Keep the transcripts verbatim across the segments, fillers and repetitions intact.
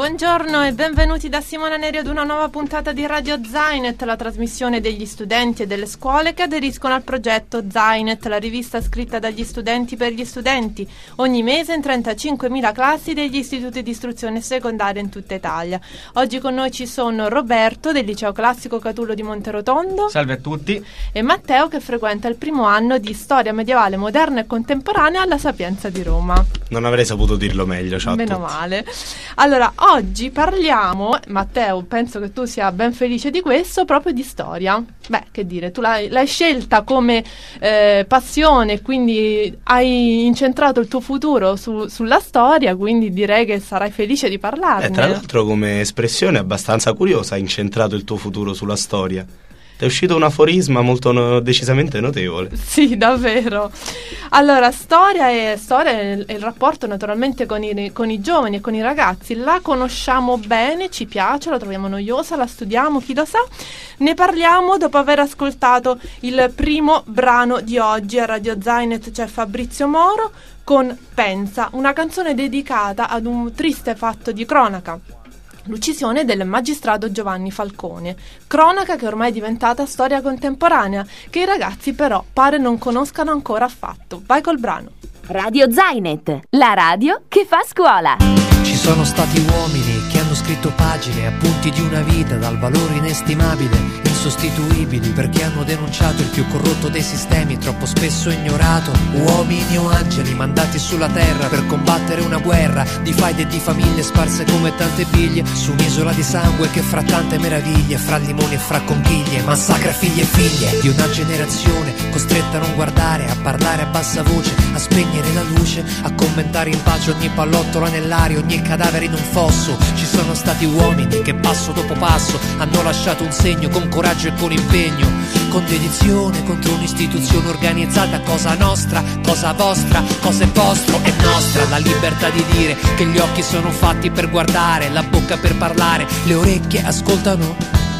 Buongiorno e benvenuti da Simona Neri ad una nuova puntata di Radio Zainet, la trasmissione degli studenti e delle scuole che aderiscono al progetto Zainet, la rivista scritta dagli studenti per gli studenti, ogni mese in trentacinquemila classi degli istituti di istruzione secondaria in tutta Italia. Oggi con noi ci sono Roberto del Liceo Classico Catullo di Monterotondo. Salve a tutti. E Matteo che frequenta il primo anno di Storia Medievale, Moderna e Contemporanea alla Sapienza di Roma. Non avrei saputo dirlo meglio, ciao a Meno tutti. male. Allora, oggi parliamo, Matteo, penso che tu sia ben felice di questo, proprio di storia. Beh, che dire, tu l'hai, l'hai scelta come eh, passione, quindi hai incentrato il tuo futuro su, sulla storia, quindi direi che sarai felice di parlarne. Eh, tra l'altro come espressione abbastanza curiosa, hai incentrato il tuo futuro sulla storia. È uscito un aforisma molto no, decisamente notevole. Sì, davvero. Allora, storia è storia è il, è il rapporto naturalmente con i, con i giovani e con i ragazzi. La conosciamo bene, ci piace, la troviamo noiosa, la studiamo, chi lo sa. Ne parliamo dopo aver ascoltato il primo brano di oggi. A Radio Zainet c'è Fabrizio Moro con Pensa, una canzone dedicata ad un triste fatto di cronaca. L'uccisione del magistrato Giovanni Falcone, cronaca che ormai è diventata storia contemporanea, che i ragazzi però pare non conoscano ancora affatto. Vai col brano. Radio Zainet, la radio che fa scuola. Ci sono stati uomini che hanno scritto pagine, appunti di una vita dal valore inestimabile, insostituibili, perché hanno denunciato il più corrotto dei sistemi, troppo spesso ignorato. Uomini o angeli mandati sulla terra per combattere una guerra di faide e di famiglie sparse come tante biglie su un'isola di sangue che fra tante meraviglie, fra limoni e fra conchiglie, massacra figli e figlie di una generazione costretta a non guardare, a parlare a bassa voce, a spegnere la luce, a commentare in pace ogni pallottola nell'aria, ogni cadavere in un fosso. Ci sono stati uomini che passo dopo passo hanno lasciato un segno con coraggio e con impegno, con dedizione contro un'istituzione organizzata, cosa nostra, cosa vostra, cosa è vostro, è nostra la libertà di dire che gli occhi sono fatti per guardare, la bocca per parlare, le orecchie ascoltano.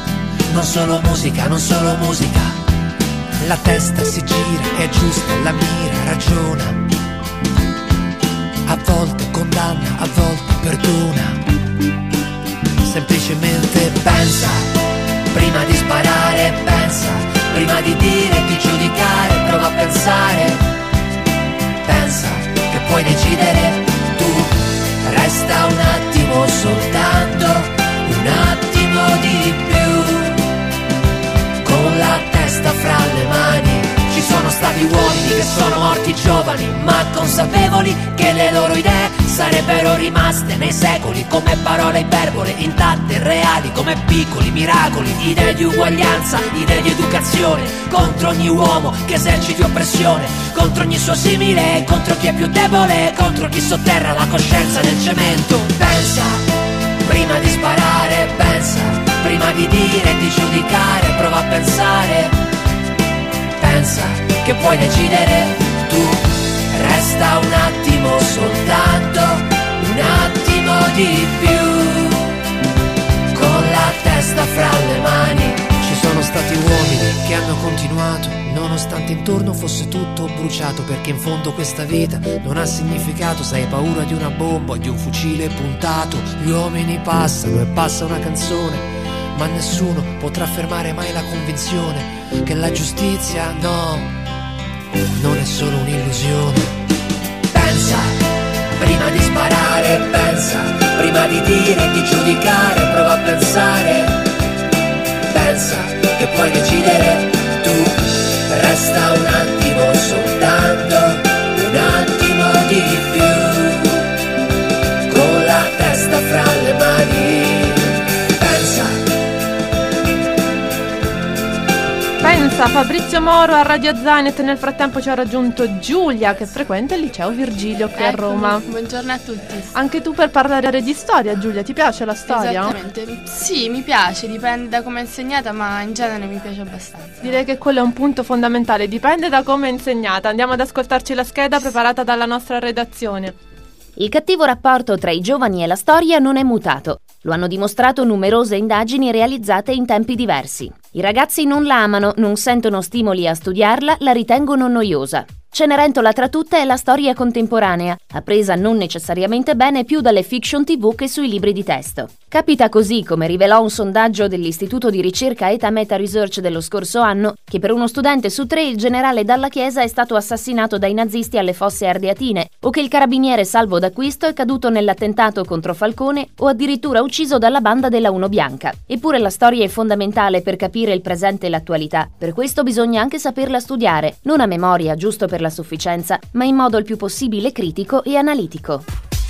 Non solo musica, non solo musica, la testa si gira, è giusta, la mira, ragiona, a volte condanna, a volte perdona. Semplicemente pensa, prima di sparare pensa, prima di dire e di giudicare, prova a pensare. Pensa che puoi decidere tu, resta un attimo soltanto, un attimo di più, con la testa fra le mani. Ci sono stati uomini che sono morti giovani, ma consapevoli che le loro idee sarebbero rimaste nei secoli come parole iperbole, intatte e reali come piccoli miracoli. Idee di uguaglianza, idee di educazione, contro ogni uomo che eserciti oppressione, contro ogni suo simile, contro chi è più debole, contro chi sotterra la coscienza nel cemento. Pensa, prima di sparare pensa, prima di dire e di giudicare, prova a pensare. Pensa che puoi decidere tu, resta un attimo soltanto, un attimo di più, con la testa fra le mani. Ci sono stati uomini che hanno continuato, nonostante intorno fosse tutto bruciato, perché in fondo questa vita non ha significato se hai paura di una bomba o di un fucile puntato. Gli uomini passano e passa una canzone, ma nessuno potrà fermare mai la convinzione che la giustizia, no, non è solo un'illusione. Pensa, prima di sparare pensa, prima di dire e di giudicare, prova a pensare. Pensa che puoi decidere tu, resta un attimo soltanto, un attimo di più, con la testa fra le mani. Pensa, Fabrizio Moro a Radio Zainet. Nel frattempo ci ha raggiunto Giulia che frequenta il liceo Virgilio qui a Roma. Buongiorno a tutti. Anche tu per parlare di storia, Giulia, ti piace la storia? Esattamente, sì, mi piace, dipende da come è insegnata, ma in genere mi piace abbastanza. Direi che quello è un punto fondamentale, dipende da come è insegnata. Andiamo ad ascoltarci la scheda preparata dalla nostra redazione. Il cattivo rapporto tra i giovani e la storia non è mutato. Lo hanno dimostrato numerose indagini realizzate in tempi diversi. I ragazzi non la amano, non sentono stimoli a studiarla, la ritengono noiosa. Cenerentola tra tutte è la storia contemporanea, appresa non necessariamente bene più dalle fiction tivù che sui libri di testo. Capita così, come rivelò un sondaggio dell'Istituto di ricerca Eta Meta Research dello scorso anno, che per uno studente su tre il generale Dalla Chiesa è stato assassinato dai nazisti alle Fosse Ardeatine, o che il carabiniere Salvo D'Acquisto è caduto nell'attentato contro Falcone o addirittura ucciso dalla banda della Uno Bianca. Eppure la storia è fondamentale per capire il presente e l'attualità. Per questo bisogna anche saperla studiare, non a memoria, giusto per la sufficienza, ma in modo il più possibile critico e analitico.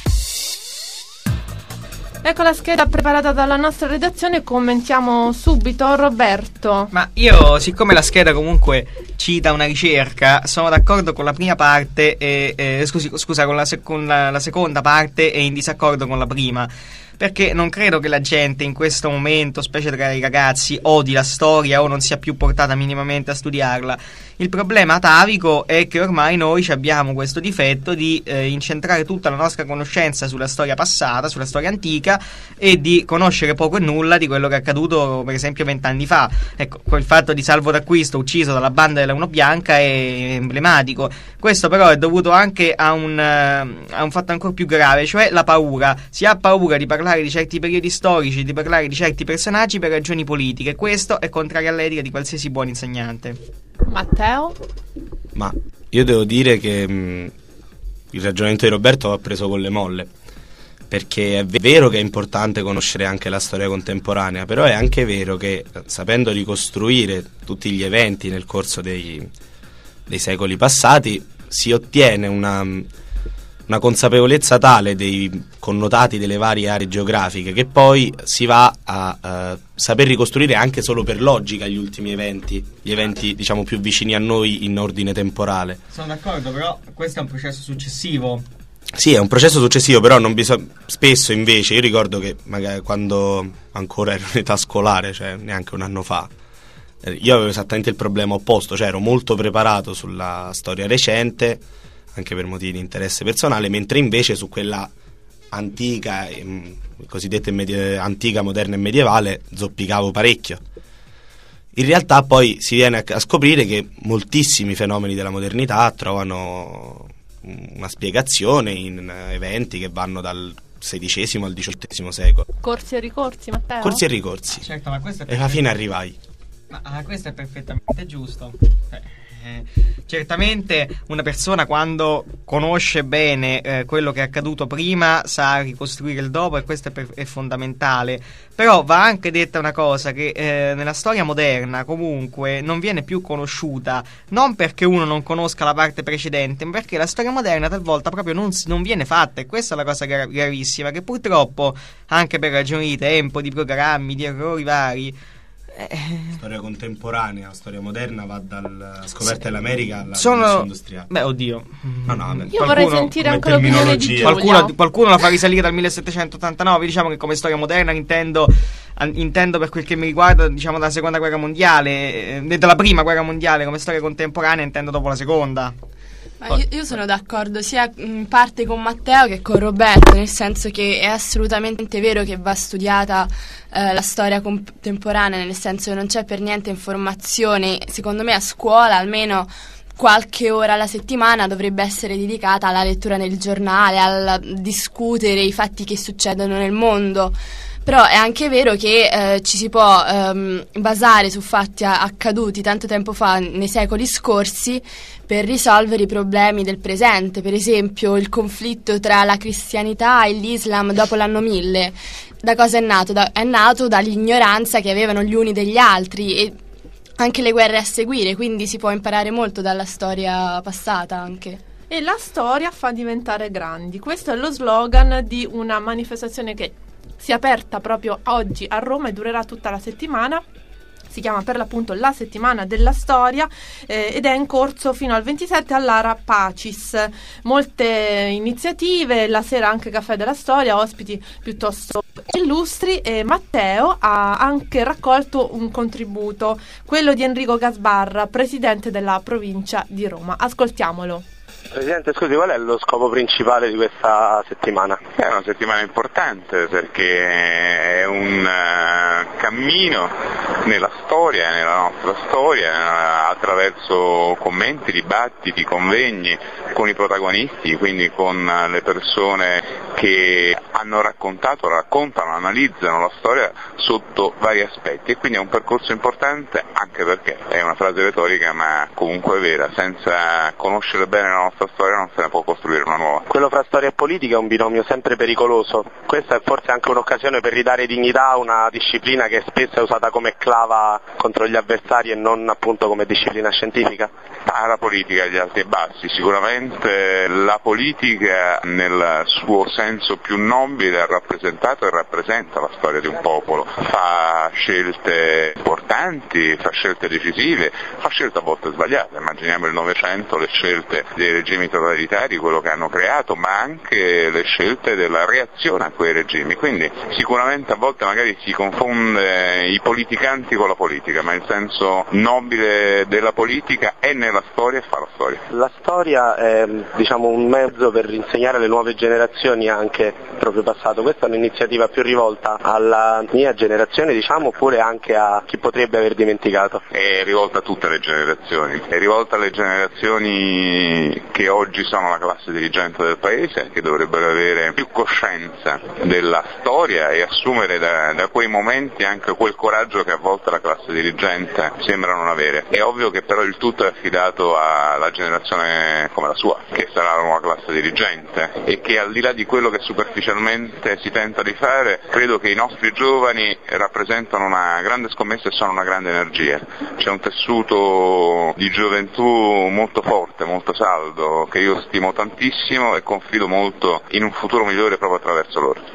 Ecco la scheda preparata dalla nostra redazione, commentiamo subito. Roberto. Ma io, siccome la scheda comunque cita una ricerca, sono d'accordo con la prima parte e, eh, scusi, scusa, con, la, sec- con la, la seconda parte e in disaccordo con la prima. Perché non credo che la gente in questo momento, specie tra i ragazzi, odi la storia o non sia più portata minimamente a studiarla. Il problema atavico è che ormai noi abbiamo questo difetto di eh, incentrare tutta la nostra conoscenza sulla storia passata, sulla storia antica, e di conoscere poco e nulla di quello che è accaduto per esempio vent'anni fa. Ecco, quel fatto di Salvo D'Acquisto ucciso dalla banda della Uno Bianca è emblematico. Questo però è dovuto anche a un, uh, a un fatto ancora più grave, cioè la paura. Si ha paura di parlare di certi periodi storici, di parlare di certi personaggi per ragioni politiche. Questo è contrario all'etica di qualsiasi buon insegnante. Matteo? Ma io devo dire che mh, il ragionamento di Roberto va preso con le molle, perché è vero che è importante conoscere anche la storia contemporanea, però è anche vero che sapendo ricostruire tutti gli eventi nel corso dei, dei secoli passati si ottiene una, una consapevolezza tale dei connotati delle varie aree geografiche che poi si va a uh, saper ricostruire anche solo per logica gli ultimi eventi, gli eventi diciamo più vicini a noi in ordine temporale. Sono d'accordo, però questo è un processo successivo. Sì, è un processo successivo, però non bisogna. Spesso invece, io ricordo che magari quando ancora ero in età scolare, cioè neanche un anno fa, io avevo esattamente il problema opposto, cioè ero molto preparato sulla storia recente, anche per motivi di interesse personale, mentre invece su quella antica, cosiddetta medie- antica, moderna e medievale, zoppicavo parecchio. In realtà poi si viene a scoprire che moltissimi fenomeni della modernità trovano una spiegazione in eventi che vanno dal sedicesimo al diciottesimo secolo. Corsi e ricorsi, Matteo? Corsi e ricorsi. Certo, ma questo è e alla fine arrivai. Ma ah, questo è perfettamente giusto. Eh. Eh, certamente una persona quando conosce bene eh, quello che è accaduto prima sa ricostruire il dopo, e questo è, per- è fondamentale. Però va anche detta una cosa, che eh, nella storia moderna comunque non viene più conosciuta, non perché uno non conosca la parte precedente, ma perché la storia moderna talvolta proprio non, non viene fatta, e questa è la cosa gra- gravissima, che purtroppo anche per ragioni di tempo, di programmi, di errori vari, storia contemporanea, la storia moderna va dalla scoperta dell'America alla sono rivoluzione industriale. Beh, oddio. No, no, io qualcuno, vorrei sentire anche l'opinione di Giulia. Qualcuno, qualcuno la fa risalire dal millesettecentottantanove. Diciamo che come storia moderna intendo, intendo per quel che mi riguarda, diciamo dalla seconda guerra mondiale, eh, dalla prima guerra mondiale. Come storia contemporanea intendo dopo la seconda. Ma io, io sono d'accordo sia in parte con Matteo che con Roberto, nel senso che è assolutamente vero che va studiata eh, la storia contemporanea, nel senso che non c'è per niente informazione. Secondo me a scuola almeno qualche ora alla settimana dovrebbe essere dedicata alla lettura del giornale, al discutere i fatti che succedono nel mondo. Però è anche vero che eh, ci si può ehm, basare su fatti accaduti tanto tempo fa nei secoli scorsi per risolvere i problemi del presente. Per esempio il conflitto tra la cristianità e l'Islam dopo l'anno mille. Da cosa è nato? Da, è nato dall'ignoranza che avevano gli uni degli altri, e anche le guerre a seguire, quindi si può imparare molto dalla storia passata anche. E la storia fa diventare grandi. Questo è lo slogan di una manifestazione che si è aperta proprio oggi a Roma e durerà tutta la settimana. Si chiama per l'appunto la settimana della storia eh, ed è in corso fino al ventisette all'Ara Pacis. Molte iniziative, la sera anche Caffè della Storia, ospiti piuttosto illustri, e Matteo ha anche raccolto un contributo, quello di Enrico Gasbarra, presidente della provincia di Roma. Ascoltiamolo. Presidente, scusi, qual è lo scopo principale di questa settimana? È una settimana importante perché è un uh, cammino nella storia, nella nostra storia, attraverso commenti, dibattiti, convegni con i protagonisti, quindi con le persone che hanno raccontato, raccontano, analizzano la storia sotto vari aspetti, e quindi è un percorso importante, anche perché è una frase retorica ma comunque vera: senza conoscere bene la nostra storia non se ne può costruire una nuova. Quello fra storia e politica è un binomio sempre pericoloso. Questa è forse anche un'occasione per ridare dignità a una disciplina che spesso è usata come clava contro gli avversari e non appunto come disciplina scientifica. Ah, la politica agli alti e bassi, sicuramente la politica nel suo senso più nobile ha rappresentato e rappresenta la storia di un popolo, fa scelte importanti, fa scelte decisive, fa scelte a volte sbagliate. Immaginiamo il Novecento, le scelte dei regimi totalitari, quello che hanno creato, ma anche le scelte della reazione a quei regimi. Quindi sicuramente a volte magari si confonde i politicanti con la politica, ma il senso nobile della politica è nella storia e fa la storia. La storia è, diciamo, un mezzo per insegnare alle nuove generazioni anche il proprio passato. Questa è un'iniziativa più rivolta alla mia generazione, diciamo, oppure anche a chi potrebbe aver dimenticato? È rivolta a tutte le generazioni, è rivolta alle generazioni che oggi sono la classe dirigente del paese, che dovrebbero avere più coscienza della storia e assumere da, da quei momenti anche quel coraggio che a volte la classe dirigente sembra non avere. È ovvio che però il tutto è affidato alla generazione come la sua, che sarà la nuova classe dirigente, e che al di là di quello che superficialmente si tenta di fare, credo che i nostri giovani rappresentano una grande scommessa e sono una grande energia. C'è un tessuto di gioventù molto forte, molto saldo, che io stimo tantissimo e confido molto in un futuro migliore proprio attraverso loro.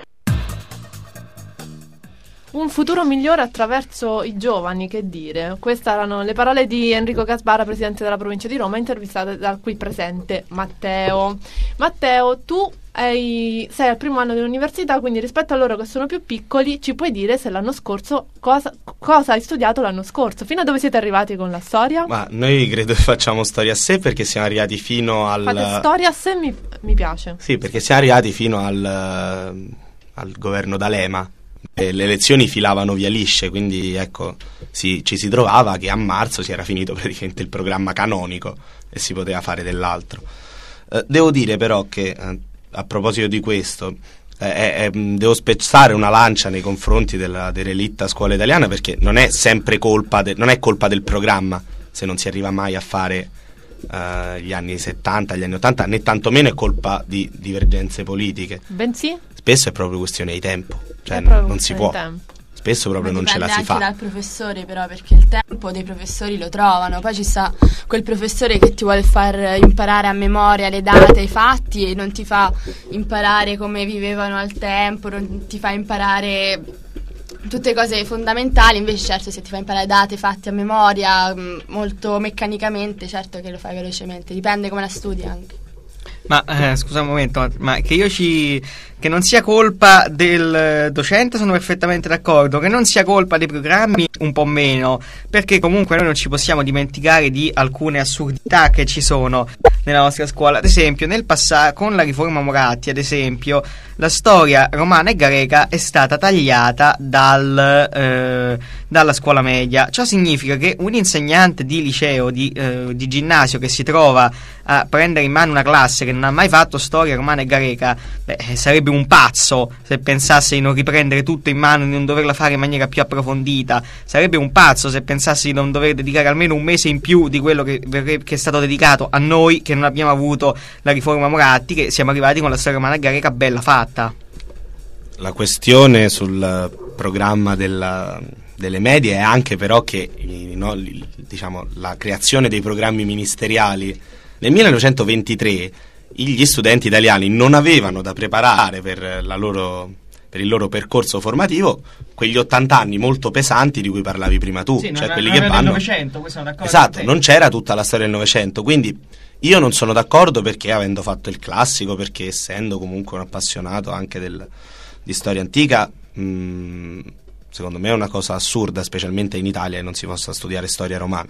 Un futuro migliore attraverso i giovani, che dire. Queste erano le parole di Enrico Gasbara, presidente della provincia di Roma, intervistate dal qui presente Matteo. Matteo, tu hai, sei al primo anno dell'università, quindi rispetto a loro che sono più piccoli, ci puoi dire se l'anno scorso cosa, cosa hai studiato l'anno scorso? Fino a dove siete arrivati con la storia? Ma noi credo che facciamo storia a sé, perché siamo arrivati fino al... Fate storia a sé, mi, mi piace. Sì, perché siamo arrivati fino al, al governo D'Alema. E le elezioni filavano via lisce, quindi ecco, si, ci si trovava che a marzo si era finito praticamente il programma canonico e si poteva fare dell'altro. Eh, devo dire però che eh, a proposito di questo eh, eh, devo spezzare una lancia nei confronti della derelitta scuola italiana, perché non è sempre colpa de- non è colpa del programma se non si arriva mai a fare eh, gli anni settanta, gli anni ottanta, né tantomeno è colpa di divergenze politiche, bensì spesso è proprio questione di tempo, cioè non, non si può, spesso proprio ma non ce la si fa. Dipende anche dal professore, però, perché il tempo dei professori lo trovano. Poi ci sta quel professore che ti vuole far imparare a memoria le date, i fatti, e non ti fa imparare come vivevano al tempo, non ti fa imparare tutte cose fondamentali. Invece certo, se ti fa imparare date, fatti a memoria molto meccanicamente, certo che lo fai velocemente, dipende come la studi anche. Ma eh, scusa un momento, ma che io ci che non sia colpa del docente sono perfettamente d'accordo, che non sia colpa dei programmi un po' meno, perché comunque noi non ci possiamo dimenticare di alcune assurdità che ci sono nella nostra scuola. Ad esempio, nel passato, con la riforma Moratti, ad esempio, la storia romana e greca è stata tagliata dal, eh, dalla scuola media. Ciò significa che un insegnante di liceo, di, eh, di ginnasio, che si trova a prendere in mano una classe che non ha mai fatto storia romana e greca, beh, sarebbe un pazzo se pensasse di non riprendere tutto in mano e di non doverla fare in maniera più approfondita. Sarebbe un pazzo se pensasse di non dover dedicare almeno un mese in più di quello che, che è stato dedicato a noi, che non abbiamo avuto la riforma Moratti, che siamo arrivati con la storia romana e greca bella fatta. La questione sul programma della, delle medie è anche però che no, diciamo, la creazione dei programmi ministeriali nel millenovecentoventitré, gli studenti italiani non avevano da preparare per, la loro, per il loro percorso formativo quegli ottanta anni molto pesanti di cui parlavi prima tu, sì, cioè non, quelli non che vanno Novecento, questo sono d'accordo. Esatto, non c'era tutta la storia del Novecento, quindi io non sono d'accordo, perché avendo fatto il classico, perché essendo comunque un appassionato anche del, di storia antica, mh, secondo me è una cosa assurda, specialmente in Italia, che non si possa studiare storia romana.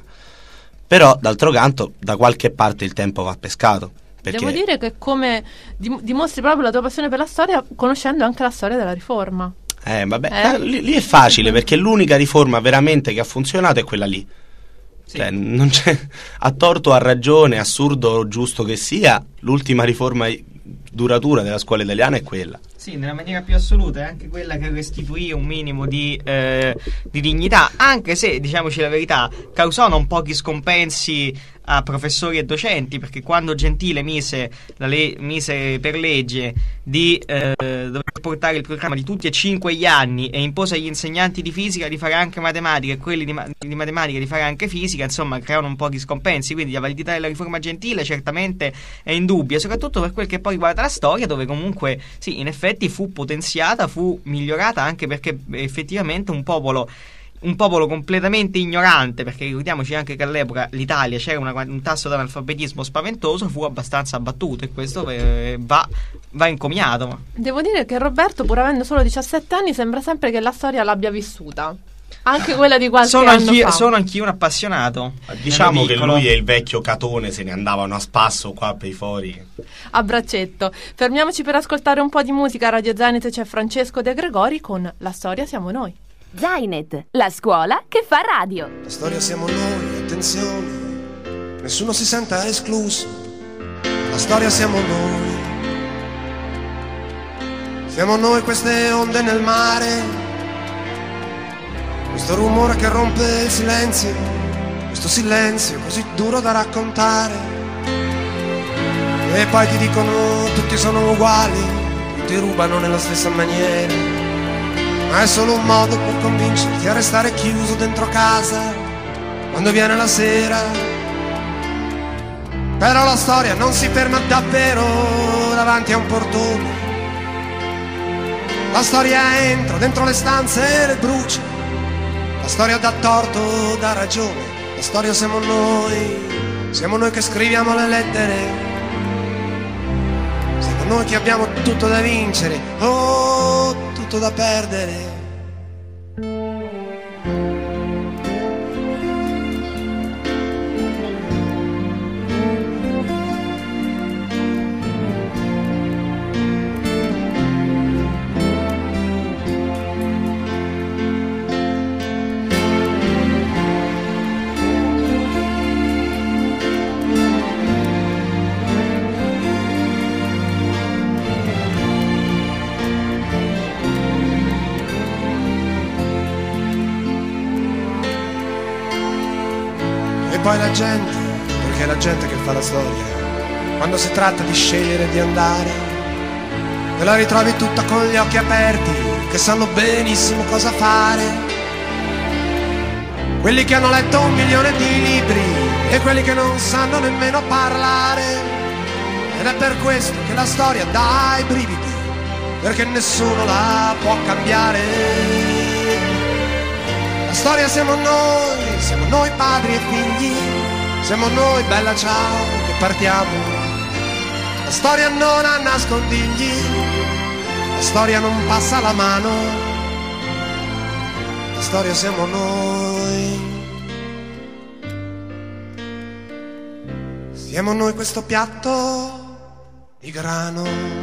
Però d'altro canto da qualche parte il tempo va pescato, perché... Devo dire che come dim- dimostri proprio la tua passione per la storia conoscendo anche la storia della riforma. Eh, vabbè, Eh? lì, lì è facile perché l'unica riforma veramente che ha funzionato è quella lì. Sì. Cioè, non c'è, a torto o a ragione, assurdo o giusto che sia, l'ultima riforma duratura della scuola italiana è quella. Sì, nella maniera più assoluta è anche quella che restituì un minimo di, eh, di dignità, anche se, diciamoci la verità, causò non pochi scompensi a professori e docenti, perché quando Gentile mise, la le- mise per legge di eh, dover portare il programma di tutti e cinque gli anni e impose agli insegnanti di fisica di fare anche matematica e quelli di, ma- di matematica di fare anche fisica, insomma crearono un po' di scompensi, quindi la validità della riforma Gentile certamente è indubbia, soprattutto per quel che poi riguarda la storia, dove comunque sì, in effetti fu potenziata, fu migliorata, anche perché effettivamente un popolo un popolo completamente ignorante, perché ricordiamoci anche che all'epoca l'Italia c'era una, un tasso di analfabetismo spaventoso, fu abbastanza abbattuto, e questo eh, va, va encomiato. Devo dire che Roberto, pur avendo solo diciassette anni, sembra sempre che la storia l'abbia vissuta. Anche quella di qualche sono anno anch'io, fa. sono anch'io un appassionato. Diciamo che Piccolo. lui e il vecchio Catone se ne andavano a spasso qua per i fori. A braccetto. Fermiamoci per ascoltare un po' di musica. A Radio Zenit c'è Francesco De Gregori con La storia siamo noi. Zenit, la scuola che fa radio. La storia siamo noi, attenzione, nessuno si senta escluso. La storia siamo noi. Siamo noi queste onde nel mare, questo rumore che rompe il silenzio, questo silenzio così duro da raccontare. E poi ti dicono tutti sono uguali, tutti rubano nella stessa maniera. Ma è solo un modo per convincerti a restare chiuso dentro casa quando viene la sera. Però la storia non si ferma davvero davanti a un portone. La storia entra dentro le stanze e le brucia. La storia dà torto, dà ragione. La storia siamo noi, siamo noi che scriviamo le lettere. Siamo noi che abbiamo tutto da vincere, oh, tutto da perdere. Poi la gente, perché è la gente che fa la storia, quando si tratta di scegliere di andare, te la ritrovi tutta con gli occhi aperti, che sanno benissimo cosa fare. Quelli che hanno letto un milione di libri e quelli che non sanno nemmeno parlare. Ed è per questo che la storia dà i brividi, perché nessuno la può cambiare. La storia siamo noi, siamo noi padri e figli, siamo noi, bella ciao, che partiamo. La storia non ha nascondigli, la storia non passa la mano. La storia siamo noi. Siamo noi questo piatto di grano.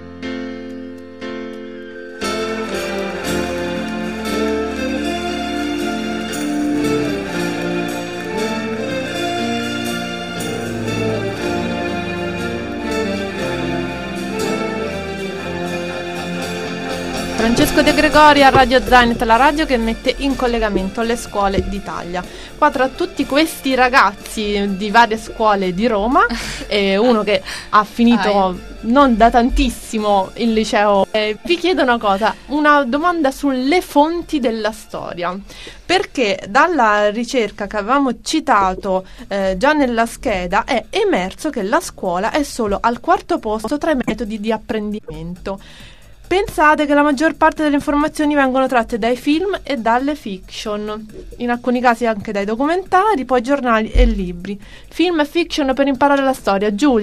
Francesco De Gregori a Radio Zenit, la radio che mette in collegamento le scuole d'Italia. Qua tra tutti questi ragazzi di varie scuole di Roma, e uno che ha finito non da tantissimo il liceo, eh, vi chiedo una cosa, una domanda sulle fonti della storia. Perché dalla ricerca che avevamo citato eh, già nella scheda è emerso che la scuola è solo al quarto posto tra i metodi di apprendimento. Pensate che la maggior parte delle informazioni vengono tratte dai film e dalle fiction, in alcuni casi anche dai documentari, poi giornali e libri. Film e fiction per imparare la storia. Giulia?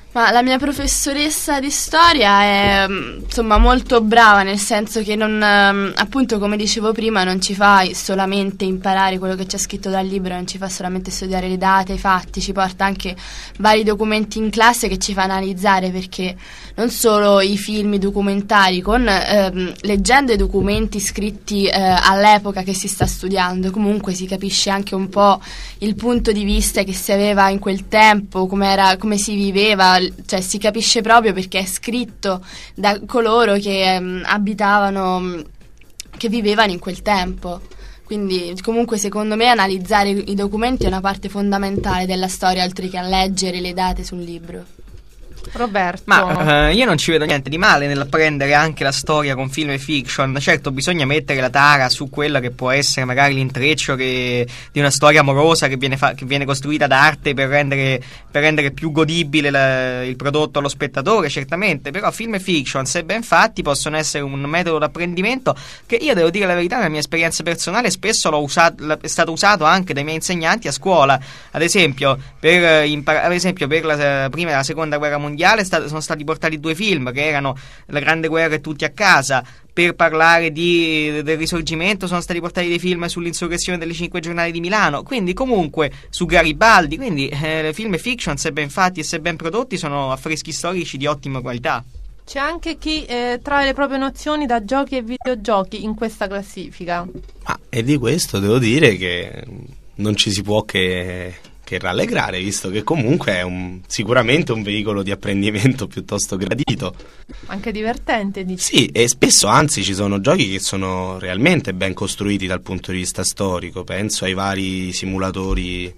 Ma la mia professoressa di storia è insomma molto brava, nel senso che non, appunto come dicevo prima, non ci fa solamente imparare quello che c'è scritto dal libro, non ci fa solamente studiare le date, i fatti, ci porta anche vari documenti in classe che ci fa analizzare, perché non solo i film, i documentari, con ehm, leggendo i documenti scritti eh, all'epoca che si sta studiando, comunque si capisce anche un po' il punto di vista che si aveva in quel tempo, com'era, come si viveva, cioè si capisce proprio perché è scritto da coloro che ehm, abitavano, che vivevano in quel tempo. Quindi comunque secondo me analizzare i documenti è una parte fondamentale della storia, oltre che a leggere le date sul libro. Roberto. Ma uh, io non ci vedo niente di male nell'apprendere anche la storia con film e fiction. Certo, bisogna mettere la tara su quello che può essere magari l'intreccio che, di una storia amorosa che viene, fa- che viene costruita d'arte per rendere, per rendere più godibile la, il prodotto allo spettatore, certamente. Però film e fiction, se ben fatti, possono essere un metodo d'apprendimento che io devo dire la verità, nella mia esperienza personale spesso l'ho usato, è stato usato anche dai miei insegnanti a scuola. Ad esempio per, impar- ad esempio, per la prima e la seconda guerra mondiale sono stati portati due film che erano La Grande Guerra e Tutti a Casa. Per parlare di, del Risorgimento sono stati portati dei film sull'insurrezione delle Cinque Giornate di Milano, quindi comunque su Garibaldi. Quindi eh, film e fiction, se ben fatti e se ben prodotti, sono affreschi storici di ottima qualità. C'è anche chi eh, trae le proprie nozioni da giochi e videogiochi in questa classifica. Ah, e di questo devo dire che non ci si può che... che rallegrare, visto che comunque è un, sicuramente un veicolo di apprendimento piuttosto gradito. Anche divertente, dici? Sì, e spesso anzi ci sono giochi che sono realmente ben costruiti dal punto di vista storico. Penso ai vari simulatori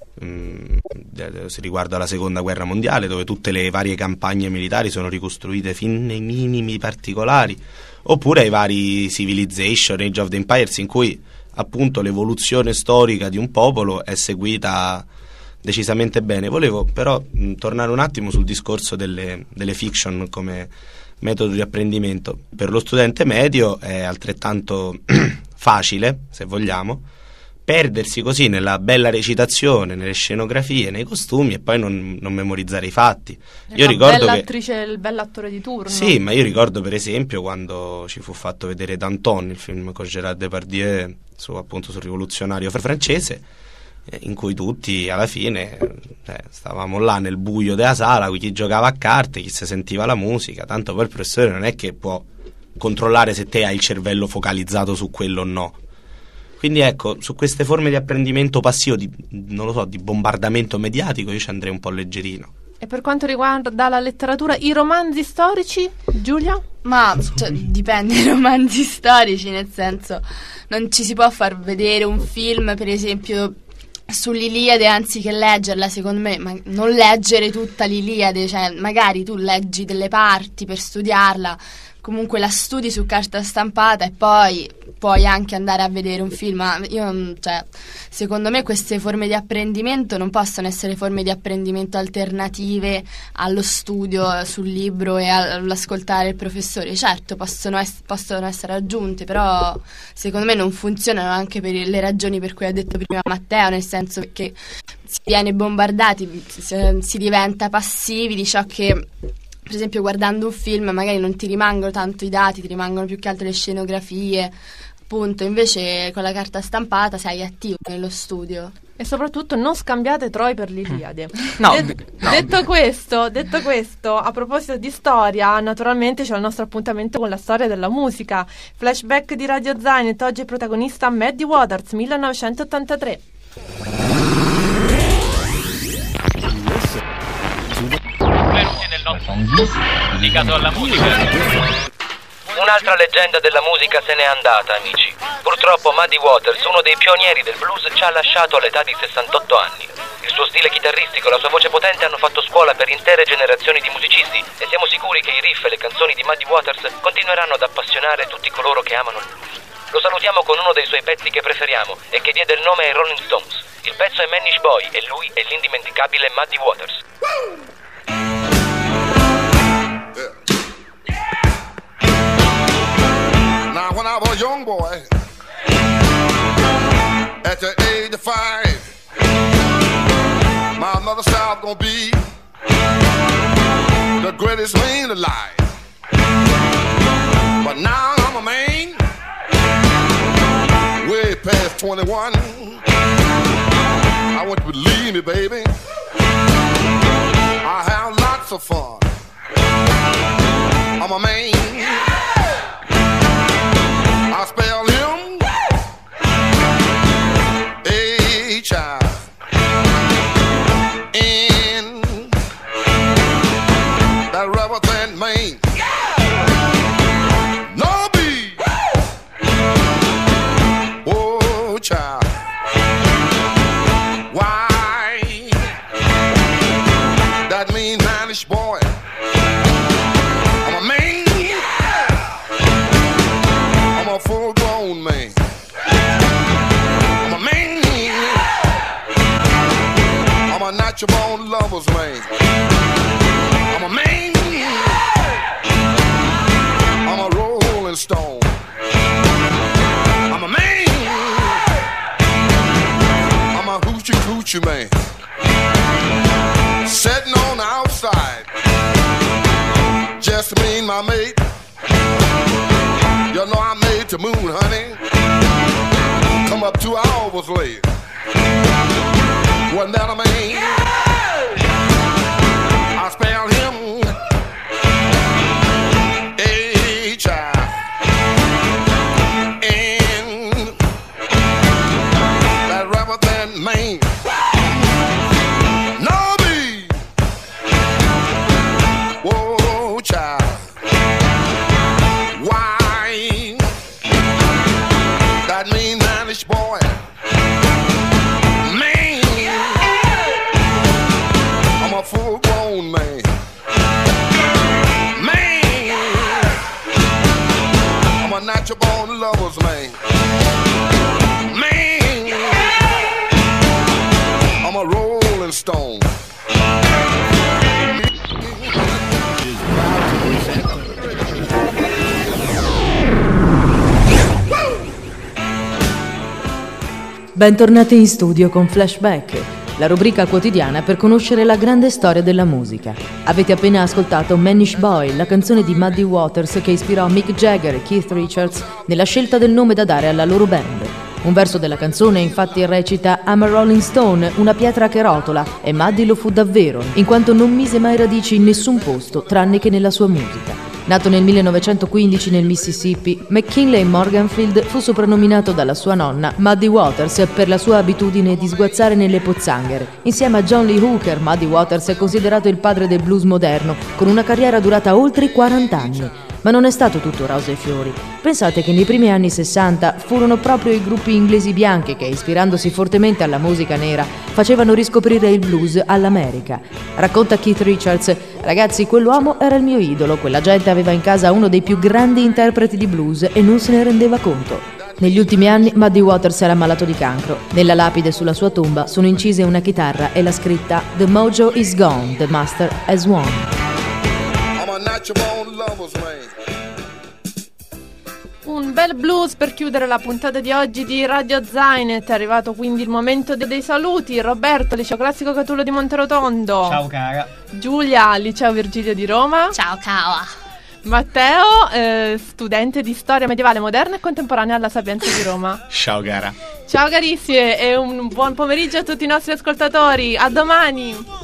mh, riguardo alla seconda guerra mondiale, dove tutte le varie campagne militari sono ricostruite fin nei minimi particolari, oppure ai vari Civilization, Age of the Empires, in cui appunto l'evoluzione storica di un popolo è seguita decisamente bene. Volevo però mh, tornare un attimo sul discorso delle, delle fiction come metodo di apprendimento. Per lo studente medio è altrettanto facile, se vogliamo, perdersi così nella bella recitazione, nelle scenografie, nei costumi, e poi non, non memorizzare i fatti. Io la ricordo bella che attrice, il bell'attore di turno. Sì, ma io ricordo per esempio quando ci fu fatto vedere Danton, il film con Gérard Depardieu su, appunto, sul rivoluzionario francese, eh, in cui tutti alla fine eh, stavamo là nel buio della sala, chi giocava a carte, chi si sentiva la musica, tanto poi il professore non è che può controllare se te hai il cervello focalizzato su quello o no. Quindi ecco, su queste forme di apprendimento passivo, di, non lo so, di bombardamento mediatico, io ci andrei un po' leggerino. E per quanto riguarda la letteratura, i romanzi storici, Giulia? Ma cioè, dipende dai romanzi storici, nel senso, non ci si può far vedere un film, per esempio, sull'Iliade anziché leggerla, secondo me, ma non leggere tutta l'Iliade, cioè magari tu leggi delle parti per studiarla, comunque la studi su carta stampata e poi puoi anche andare a vedere un film. Ma io, cioè, secondo me queste forme di apprendimento non possono essere forme di apprendimento alternative allo studio sul libro e all'ascoltare il professore. Certo, possono, es- possono essere aggiunte, però secondo me non funzionano, anche per le ragioni per cui ha detto prima Matteo, nel senso che si viene bombardati, si, si diventa passivi di ciò che... Per esempio, guardando un film magari non ti rimangono tanto i dati, ti rimangono più che altro le scenografie, appunto. Invece con la carta stampata sei attivo nello studio. E soprattutto non scambiate Troy per l'Iliade. No, De- no. Detto questo, detto questo, a proposito di storia, naturalmente c'è il nostro appuntamento con la storia della musica. Flashback di Radio Zanet, oggi è protagonista Muddy Waters, millenovecentottantatré. Benvenuti nel nostro dedicato alla musica. Un'altra leggenda della musica se n'è andata, amici. Purtroppo Muddy Waters, uno dei pionieri del blues, ci ha lasciato all'età di sessantotto anni. Il suo stile chitarristico e la sua voce potente hanno fatto scuola per intere generazioni di musicisti e siamo sicuri che i riff e le canzoni di Muddy Waters continueranno ad appassionare tutti coloro che amano il blues. Lo salutiamo con uno dei suoi pezzi che preferiamo e che diede il nome ai Rolling Stones. Il pezzo è Manish Boy e lui è l'indimenticabile Muddy Waters. Now when I was a young boy, at the age of five, my mother said I was gonna be already slain the lion. But now I'm a man, way past twenty-one. I want you to believe me, baby, I have lots of fun. I'm a man, I spell him H I N, that rubber band man. No B, oh child, why, that mean manish boy. I'm a man, I'm a full grown man. I'm a man, I'm a natural born lover's man. I'm a man, I'm a rolling stone. I'm a man, I'm a hoochie coochie man. Sitting on the outside, just me and my mate. You know I made the moon, honey. Come up two hours late. Wasn't that a man? I spell him H I N, that rubber band man. No B, whoa child, why, that mean manish boy. Man, I'm a full grown man. Man, I'm a natural born lover's man. Man, I'm a rolling stone. Bentornati in studio con Flashback, la rubrica quotidiana per conoscere la grande storia della musica. Avete appena ascoltato Manish Boy, la canzone di Muddy Waters che ispirò Mick Jagger e Keith Richards nella scelta del nome da dare alla loro band. Un verso della canzone infatti recita I'm a Rolling Stone, una pietra che rotola, e Muddy lo fu davvero, in quanto non mise mai radici in nessun posto, tranne che nella sua musica. Nato nel millenovecentoquindici nel Mississippi, McKinley Morganfield fu soprannominato dalla sua nonna Muddy Waters per la sua abitudine di sguazzare nelle pozzanghere. Insieme a John Lee Hooker, Muddy Waters è considerato il padre del blues moderno, con una carriera durata oltre quaranta anni. Ma non è stato tutto rose e fiori. Pensate che nei primi anni sessanta furono proprio i gruppi inglesi bianchi che, ispirandosi fortemente alla musica nera, facevano riscoprire il blues all'America. Racconta Keith Richards: ragazzi, quell'uomo era il mio idolo, quella gente aveva in casa uno dei più grandi interpreti di blues e non se ne rendeva conto. Negli ultimi anni Muddy Waters era malato di cancro. Nella lapide sulla sua tomba sono incise una chitarra e la scritta The mojo is gone, the master has won. I'm a natural born lover's man. Un bel blues per chiudere la puntata di oggi di Radio Zainet. È arrivato quindi il momento dei saluti. Roberto, Liceo Classico Catullo di Monterotondo. Ciao cara. Giulia, Liceo Virgilio di Roma. Ciao cara. Matteo, eh, studente di storia medievale, moderna e contemporanea alla Sapienza di Roma. Ciao cara. Ciao carissime e un buon pomeriggio a tutti i nostri ascoltatori. A domani.